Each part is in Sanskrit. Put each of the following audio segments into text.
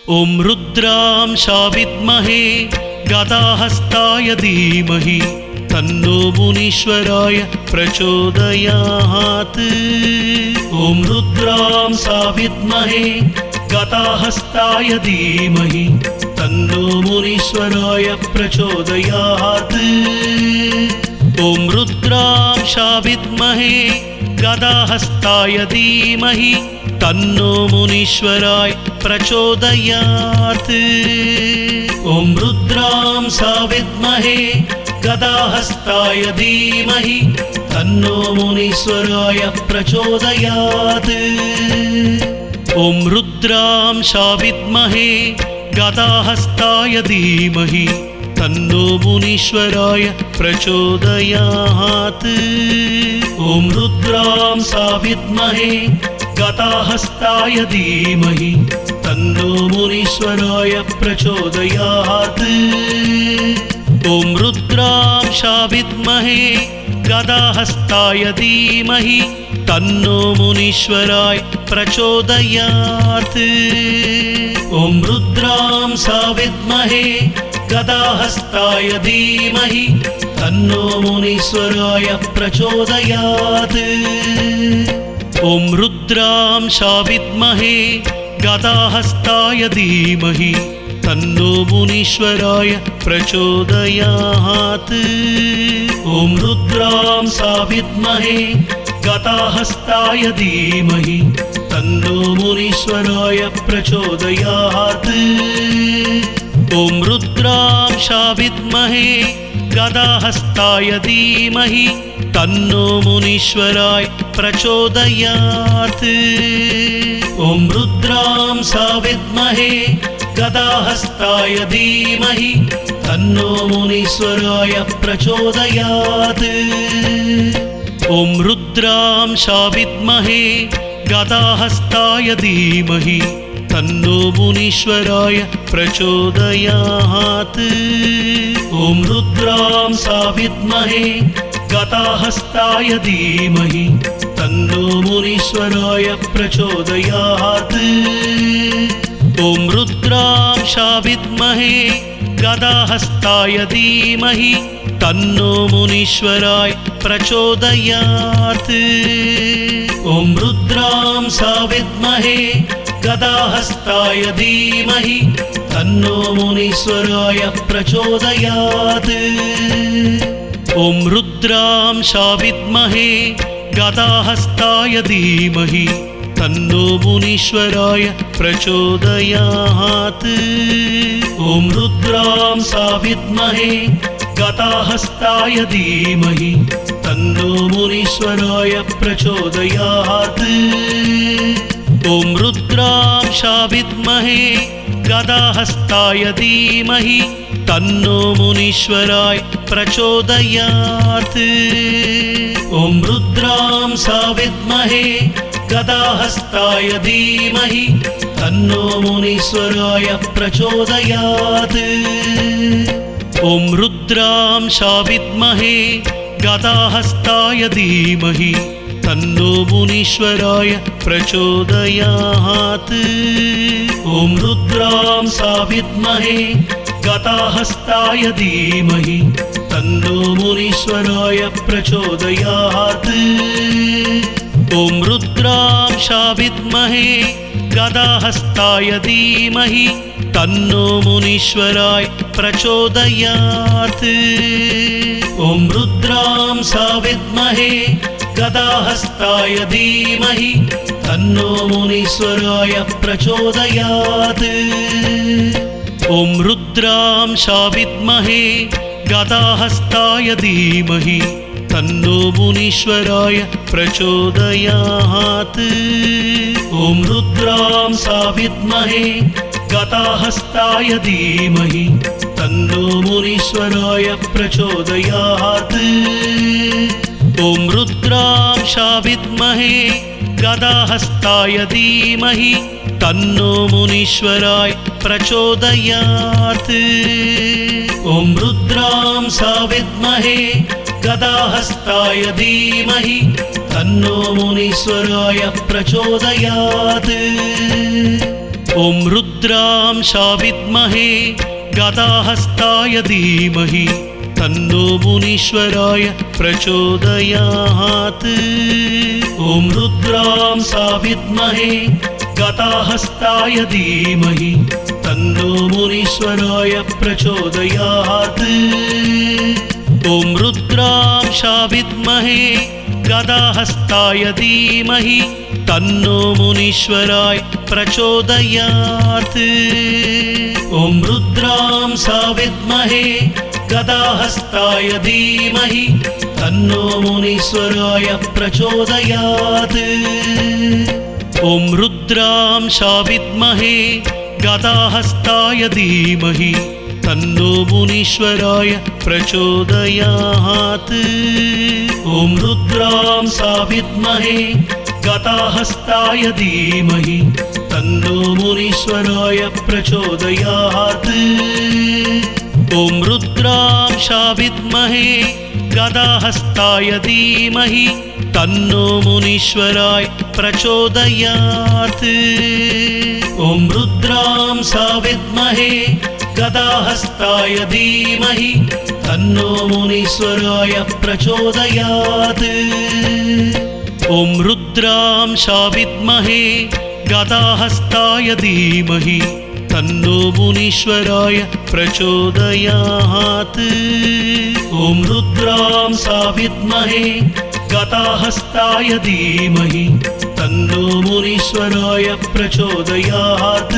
ॐ रुद्रांशा विद्महे गदाहस्ताय धीमहि तन्नो मुनीश्वराय प्रचोदयात्। ॐ रुद्रांशा विद्महे गदाहस्ताय धीमहि तन्नो मुनीश्वराय प्रचोदयात्। ॐ रुद्रांशा विद्महे गदाहस्ताय धीमहि तन्नो मुनीश्वराय प्रचोदयात्। ॐ रुद्रांशा विद्महे गदाहस्ताय धीमहि तन्नो मुनीश्वराय प्रचोदयात्। ॐ रुद्रांशा विद्महे गदाहस्ताय धीमहि तन्नो मुनीश्वराय प्रचोदयात्। ॐ रुद्रांशा विद्महे गदाहस्ताय धीमहि तन्नो मुनीश्वराय प्रचोदयात्। ॐ रुद्रांशा विद्महे गदाहस्ताय धीमहि तन्नो मुनीश्वराय प्रचोदयात्। ॐ रुद्रांशा विद्महे गदाहस्ताय धीमहि तन्नो मुनीश्वराय प्रचोदयात्। ॐ रुद्रांशा विद्महे गदाहस्ताय धीमहि तन्नो मुनीश्वराय प्रचोदयात्। ॐ रुद्रांशा विद्महे गदाहस्ताय धीमहि तन्नो मुनीश्वराय प्रचोदयात्। ॐ रुद्रांशा विद्महे गदाहस्ताय धीमहि तन्नो मुनीश्वराय प्रचोदयात्। ॐ रुद्रांशा विद्महे गदाहस्ताय धीमहि तन्नो मुनीश्वराय प्रचोदयात्। ॐ रुद्रांशा विद्महे गदाहस्ताय धीमहि तन्नो मुनीश्वराय प्रचोदयात्। ॐ रुद्रांशा विद्महे गदाहस्ताय धीमहि तन्नो मुनीश्वराय प्रचोदयात्। ॐ रुद्रांशा विद्महे गदाहस्ताय धीमहि तन्नो मुनीश्वराय प्रचोदयात्। ॐ रुद्रांशा विद्महे गदाहस्ताय धीमहि तन्नो मुनीश्वराय प्रचोदयात्। ॐ रुद्रांशा विद्महे गदाहस्ताय धीमहि तन्नो मुनीश्वराय प्रचोदयात्। ॐ रुद्रांशा विद्महे गदाहस्ताय धीमहि तन्नो मुनीश्वराय प्रचोदयात्। ॐ रुद्रांशा विद्महे गदाहस्ताय धीमहि तन्नो मुनीश्वराय प्रचोदयात्। ॐ रुद्रांशा विद्महे गदाहस्ताय धीमहि तन्नो मुनीश्वराय प्रचोदयात्। ॐ रुद्रांशा विद्महे गदाहस्ताय धीमहि तन्नो मुनीश्वराय प्रचोदयात्। ॐ रुद्रांशा विद्महे गदाहस्ताय धीमहि तन्नो मुनीश्वराय प्रचोदयात्। ॐ रुद्रांशा विद्महे गदाहस्ताय धीमहि तन्नो मुनीश्वराय प्रचोदयात्। ॐ रुद्रांशा विद्महे गदाहस्ताय धीमहि तन्नो मुनीश्वराय प्रचोदयात्। ॐ रुद्रांशा विद्महे गदाहस्ताय धीमहि तन्नो मुनीश्वराय प्रचोदयात्। ॐ रुद्रांशा विद्महे गदाहस्ताय धीमहि तन्नो मुनीश्वराय प्रचोदयात्। ॐ रुद्रांशा विद्महे गदाहस्ताय धीमहि तन्नो मुनीश्वराय प्रचोदयात्। ॐ रुद्रांशा विद्महे गदाहस्ताय धीमहि तन्नो मुनीश्वराय प्रचोदयात्। ॐ रुद्रांशा विद्महे गदाहस्ताय धीमहि तन्नो मुनीश्वराय प्रचोदयात्। ॐ रुद्रांशा विद्महे गदाहस्ताय धीमहि तन्नो मुनीश्वराय प्रचोदयात्। ॐ रुद्रांशा विद्महे गदाहस्ताय धीमहि तन्नो मुनीश्वराय प्रचोदयात्। ॐ रुद्रांशा विद्महे गदाहस्ताय धीमहि तन्नो मुनीश्वराय प्रचोदयात्। ॐ रुद्रांशा विद्महे गदाहस्ताय धीमहि तन्नो मुनीश्वराय प्रचोदयात्। ॐ रुद्रांशा विद्महे गदाहस्ताय धीमहि तन्नो मुनीश्वराय प्रचोदयात्। ॐ रुद्रांशा विद्महे गदाहस्ताय धीमहि तन्नो मुनीश्वराय प्रचोदयात्। ॐ रुद्रांशा विद्महे गदाहस्ताय धीमहि तन्नो मुनीश्वराय प्रचोदयात्। ॐ रुद्रांशा विद्महे गदाहस्ताय धीमहि तन्नो मुनीश्वराय प्रचोदयात्। ॐ रुद्रांशा विद्महे गदाहस्ताय धीमहि तन्नो मुनीश्वराय प्रचोदयात्।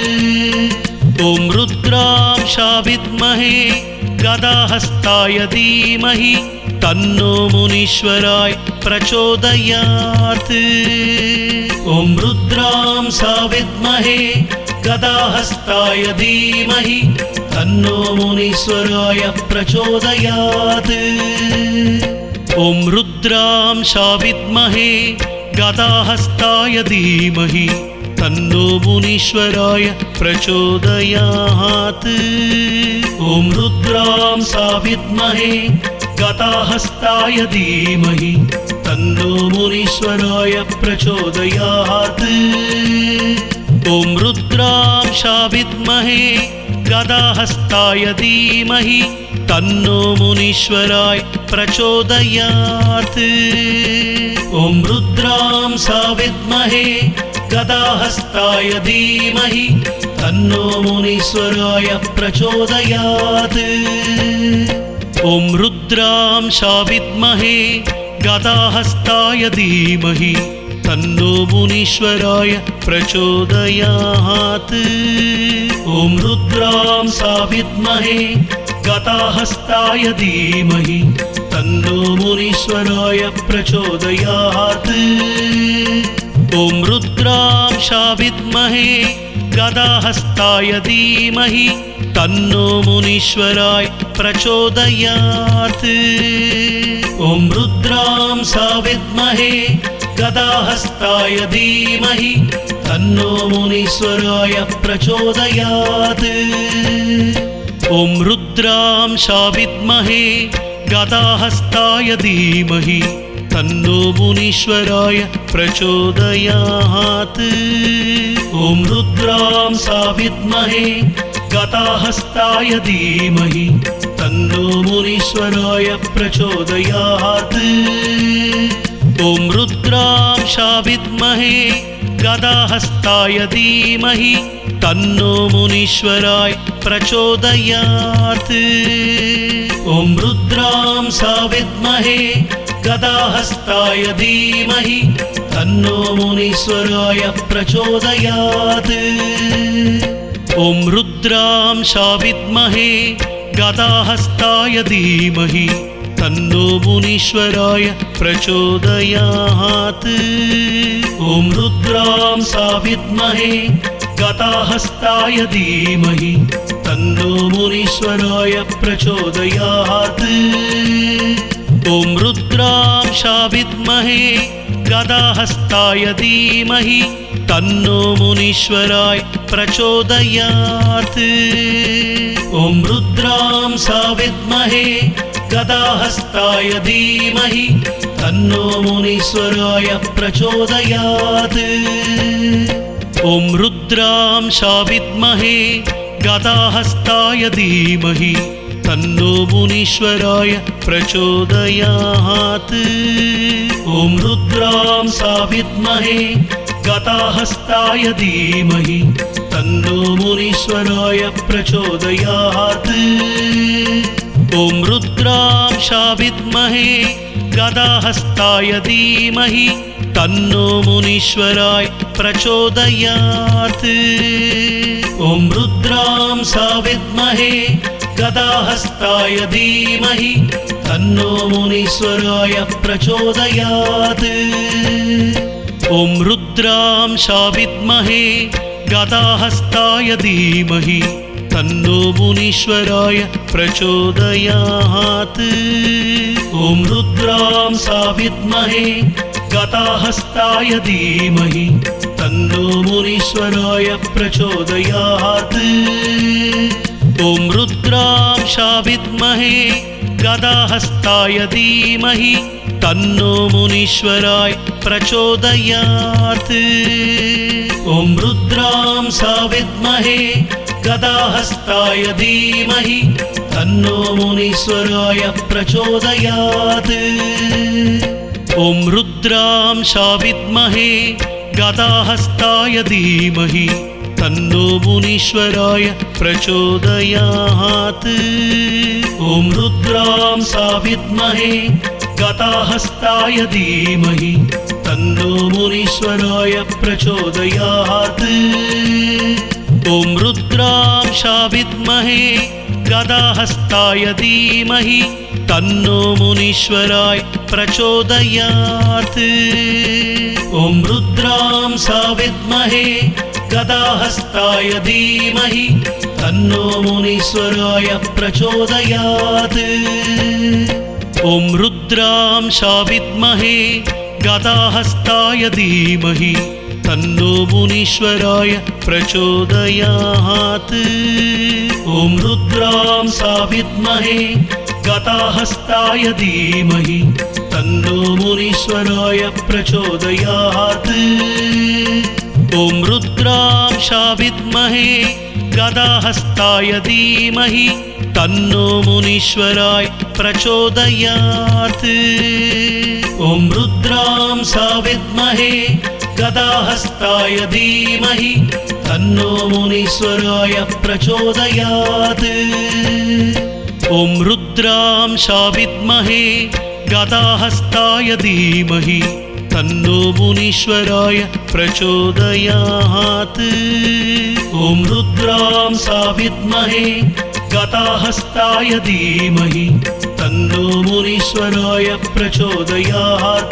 ॐ रुद्रांशा विद्महे गदाहस्ताय धीमहि तन्नो मुनीश्वराय प्रचोदयात्। ॐ रुद्रांशा विद्महे गदाहस्ताय धीमहि तन्नो मुनीश्वराय प्रचोदयात्। ॐ रुद्रांशा विद्महे गदाहस्ताय धीमहि तन्नो मुनीश्वराय प्रचोदयात्। ॐ रुद्रांशा विद्महे गदाहस्ताय धीमहि तन्नो मुनीश्वराय प्रचोदयात्। ॐ रुद्रांशा विद्महे गदाहस्ताय धीमहि तन्नो मुनीश्वराय प्रचोदयात्। ॐ रुद्रांशा विद्महे गदाहस्ताय धीमहि तन्नो मुनीश्वराय प्रचोदयात्। ॐ रुद्रांशा विद्महे गदाहस्ताय धीमहि तन्नो मुनीश्वराय प्रचोदयात्। ॐ रुद्रांशा विद्महे गदाहस्ताय धीमहि तन्नो मुनीश्वराय प्रचोदयात्। ॐ रुद्रांशा विद्महे गदाहस्ताय धीमहि तन्नो मुनीश्वराय प्रचोदयात्। ॐ रुद्रांशा विद्महे गदाहस्ताय धीमहि तन्नो मुनीश्वराय प्रचोदयात्। ॐ रुद्रांशा विद्महे गदाहस्ताय धीमहि तन्नो मुनीश्वराय प्रचोदयात्। ॐ रुद्रांशा विद्महे गदाहस्ताय धीमहि तन्नो मुनीश्वराय प्रचोदयात्। ॐ रुद्रांशा विद्महे गदाहस्ताय धीमहि तन्नो मुनीश्वराय प्रचोदयात्। ॐ रुद्रांशा विद्महे गदाहस्ताय धीमहि तन्नो मुनीश्वराय प्रचोदयात्। ॐ रुद्रांशा विद्महे गदाहस्ताय धीमहि तन्नो मुनीश्वराय प्रचोदयात्। ॐ रुद्रांशा विद्महे गदाहस्ताय धीमहि तन्नो मुनीश्वराय प्रचोदयात्। ॐ रुद्रांशा विद्महे गदाहस्ताय धीमहि तन्नो मुनीश्वराय प्रचोदयात्। ॐ रुद्रांशा विद्महे गदाहस्ताय धीमहि तन्नो मुनीश्वराय प्रचोदयात्। ॐ रुद्रांशा विद्महे गदाहस्ताय धीमहि तन्नो मुनीश्वराय प्रचोदयात्। ॐ रुद्रांशा विद्महे गदाहस्ताय धीमहि तन्नो मुनीश्वराय प्रचोदयात्। ॐ रुद्रांशा विद्महे गदाहस्ताय धीमहि तन्नो मुनीश्वराय प्रचोदयात्। ॐ रुद्रांशा विद्महे गदाहस्ताय धीमहि तन्नो मुनीश्वराय प्रचोदयात्। ॐ रुद्रांशा विद्महे गदाहस्ताय धीमहि तन्नो मुनीश्वराय प्रचोदयात्। ॐ रुद्रांशा विद्महे गदाहस्ताय धीमहि तन्नो मुनीश्वराय प्रचोदयात्। ॐ रुद्रांशा विद्महे गदाहस्ताय धीमहि तन्नो मुनीश्वराय प्रचोदयात्। ॐ रुद्रांशा विद्महे गदाहस्ताय धीमहि तन्नो मुनीश्वराय प्रचोदयात्। ॐ रुद्रांशा विद्महे गदाहस्ताय धीमहि तन्नो मुनीश्वराय प्रचोदयात्। ॐ रुद्रांशा विद्महे गदाहस्ताय धीमहि तन्नो मुनीश्वराय प्रचोदयात्। ॐ रुद्रांशा विद्महे गदाहस्ताय धीमहि तन्नो मुनीश्वराय प्रचोदयात्। ॐ रुद्रांशा विद्महे गदाहस्ताय धीमहि तन्नो मुनीश्वराय प्रचोदयात्। ॐ रुद्रांशा विद्महे गदाहस्ताय धीमहि तन्नो मुनीश्वराय प्रचोदयात्। ॐ रुद्रांशा विद्महे गदाहस्ताय धीमहि तन्नो मुनीश्वराय प्रचोदयात्। ॐ रुद्रांशा विद्महे गदाहस्ताय धीमहि तन्नो मुनीश्वराय प्रचोदयात्। ॐ रुद्रांशा विद्महे गदाहस्ताय धीमहि तन्नो मुनीश्वराय प्रचोदयात्। ॐ रुद्रांशा विद्महे गदाहस्ताय धीमहि तन्नो मुनीश्वराय प्रचोदयात्। ॐ रुद्रांशा विद्महे गदाहस्ताय धीमहि तन्नो मुनीश्वराय प्रचोदयात्।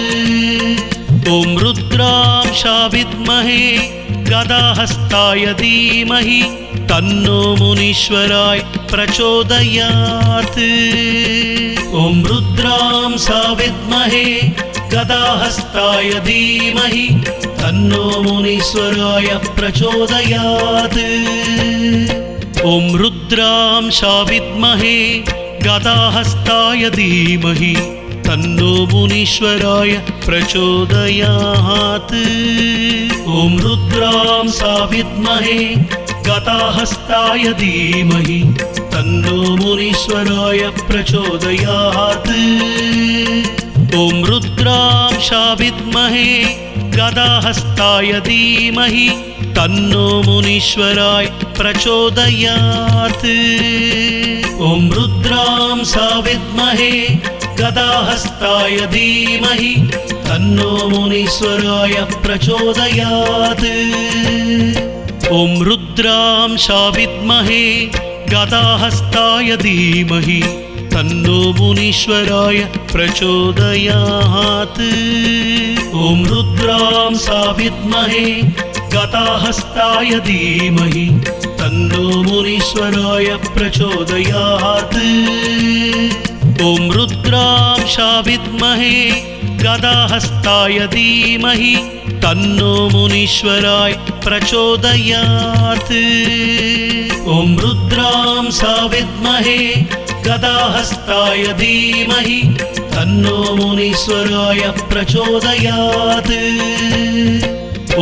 ॐ रुद्रांशा विद्महे गदाहस्ताय धीमहि तन्नो मुनीश्वराय प्रचोदयात्। ॐ रुद्रांशा विद्महे गदाहस्ताय धीमहि तन्नो मुनीश्वराय प्रचोदयात्। ॐ रुद्रांशा विद्महे गदाहस्ताय धीमहि तन्नो मुनीश्वराय प्रचोदयात्। ॐ रुद्रांशा विद्महे गदाहस्ताय धीमहि तन्नो मुनीश्वराय प्रचोदयात्। ॐ रुद्रांशा विद्महे गदाहस्ताय धीमहि तन्नो मुनीश्वराय प्रचोदयात्। ॐ रुद्रांशा विद्महे गदाहस्ताय धीमहि तन्नो मुनीश्वराय प्रचोदयात्। ॐ रुद्रांशा विद्महे गदाहस्ताय धीमहि तन्नो मुनीश्वराय प्रचोदयात्। ॐ रुद्रांशा विद्महे गदाहस्ताय धीमहि तन्नो मुनीश्वराय प्रचोदयात्। ॐ रुद्रांशा विद्महे गदाहस्ताय धीमहि तन्नो मुनीश्वराय प्रचोदयात्। ॐ रुद्रांशा विद्महे गदाहस्ताय धीमहि तन्नो मुनीश्वराय प्रचोदयात्।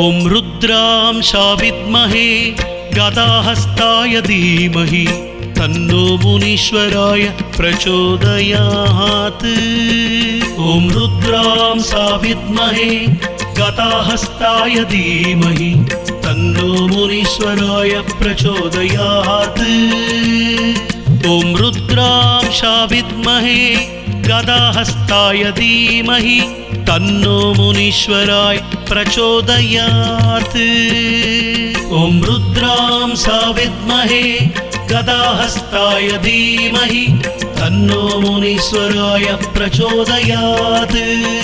ॐ रुद्रांशा विद्महे गदाहस्ताय धीमहि तन्नो मुनीश्वराय प्रचोदयात्। ॐ रुद्रांशा विद्महे गदाहस्ताय धीमहि तन्नो मुनीश्वराय प्रचोदयात्। ॐ रुद्रांशा विद्महे गदाहस्ताय धीमहि तन्नो मुनीश्वराय प्रचोदयात्। ॐ रुद्रांशा विद्महे गदाहस्ताय धीमहि तन्नो मुनीश्वराय प्रचोदयात्।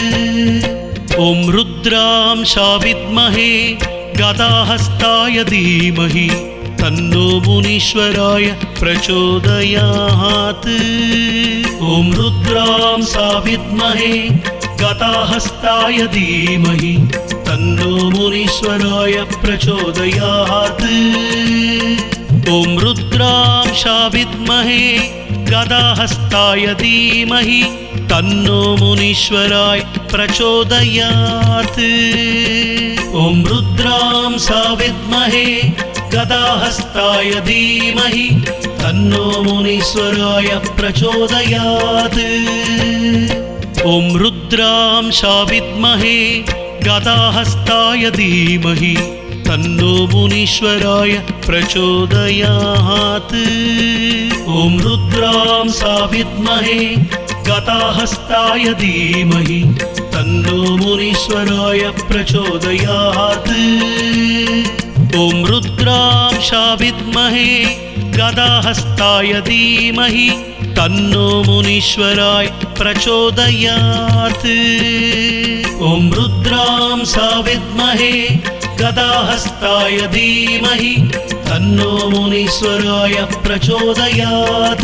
ॐ रुद्रांशा विद्महे गदाहस्ताय धीमहि तन्नो मुनीश्वराय प्रचोदयात्। ॐ रुद्रांशा विद्महे गदाहस्ताय धीमहि तन्नो मुनीश्वराय प्रचोदयात्। ॐ रुद्रांशा विद्महे गदाहस्ताय धीमहि तन्नो मुनीश्वराय प्रचोदयात्। ॐ रुद्रांशा विद्महे गदाहस्ताय धीमहि तन्नो मुनीश्वराय प्रचोदयात्। ॐ रुद्रांशा विद्महे गदाहस्ताय धीमहि तन्नो मुनीश्वराय प्रचोदयात्। ॐ रुद्रांशा विद्महे गदाहस्ताय धीमहि तन्नो मुनीश्वराय प्रचोदयात्। ॐ रुद्रांशा विद्महे गदाहस्ताय धीमहि तन्नो मुनीश्वराय प्रचोदयात्। ॐ रुद्रांशा विद्महे गदाहस्ताय धीमहि तन्नो मुनीश्वराय प्रचोदयात्।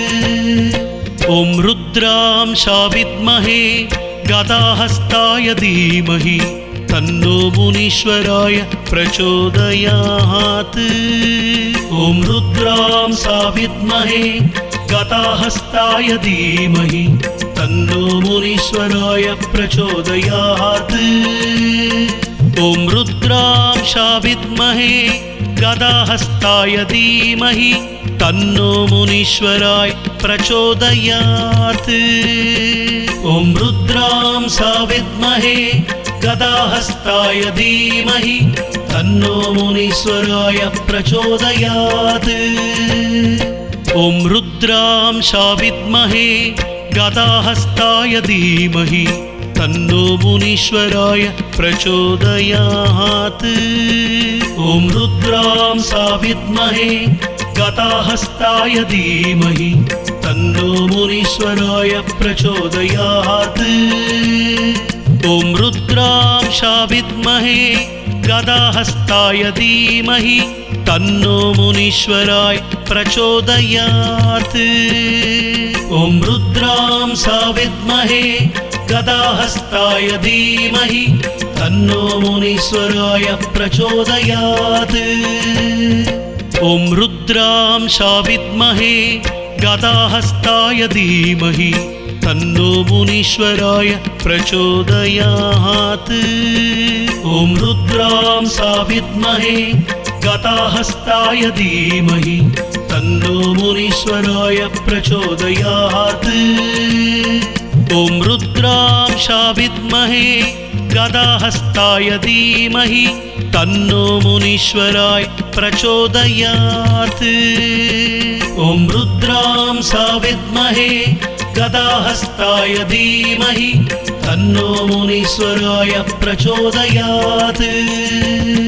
ॐ रुद्रांशा विद्महे गदाहस्ताय धीमहि तन्नो मुनीश्वराय प्रचोदयात्। ॐ रुद्रांशा विद्महे गदाहस्ताय धीमहि तन्नो मुनीश्वराय प्रचोदयात्। ॐ रुद्रांशा विद्महे गदाहस्ताय धीमहि तन्नो मुनीश्वराय प्रचोदयात्। ॐ रुद्रांशा विद्महे गदाहस्ताय धीमहि तन्नो मुनीश्वराय प्रचोदयात्। ॐ रुद्रांशा विद्महे गदाहस्ताय धीमहि तन्नो मुनीश्वराय प्रचोदयात्। ॐ रुद्रांशा विद्महे गदाहस्ताय धीमहि तन्नो मुनीश्वराय प्रचोदयात्। ॐ रुद्रांशा विद्महे गदाहस्ताय धीमहि तन्नो मुनीश्वराय प्रचोदयात्। ॐ रुद्रांशा विद्महे गदाहस्ताय धीमहि तन्नो मुनीश्वराय प्रचोदयात्। ॐ रुद्रांशा विद्महे गदाहस्ताय धीमहि तन्नो मुनीश्वराय प्रचोदयात्। ॐ रुद्रांशा विद्महे गदाहस्ताय धीमहि तन्नो मुनीश्वराय प्रचोदयात्। ॐ रुद्रांशा विद्महे गदाहस्ताय धीमहि तन्नो मुनीश्वराय प्रचोदयात्। ॐ रुद्रांशा विद्महे गदाहस्ताय धीमहि तन्नो मुनीश्वराय प्रचोदयात्।